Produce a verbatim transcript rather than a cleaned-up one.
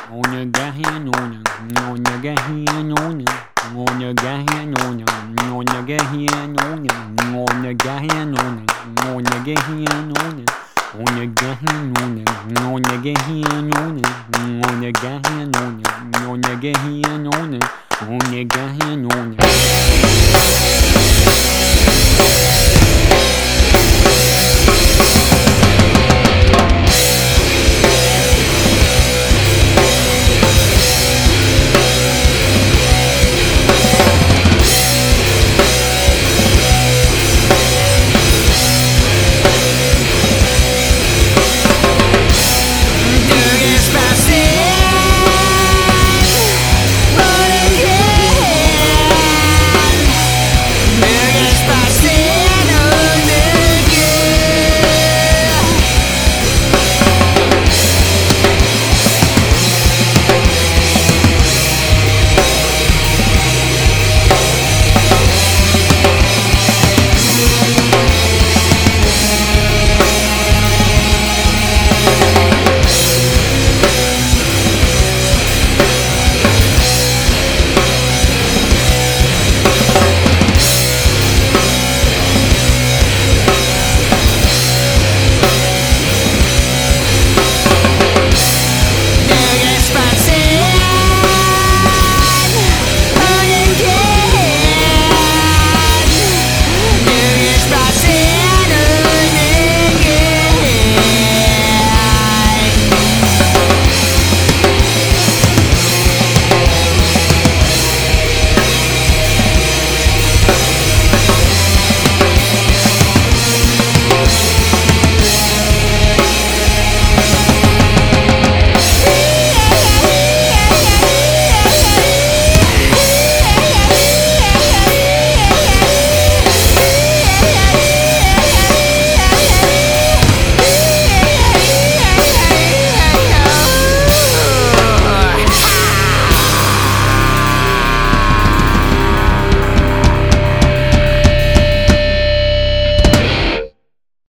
Onya gahian onya, onya gahian onya, onya gahian onya, onya gahian onya, onya gahian onya, onya gahian onya, onya gahian onya, onya gahian onya, onya gahian onya, onya gahian onya, onya gahian onya.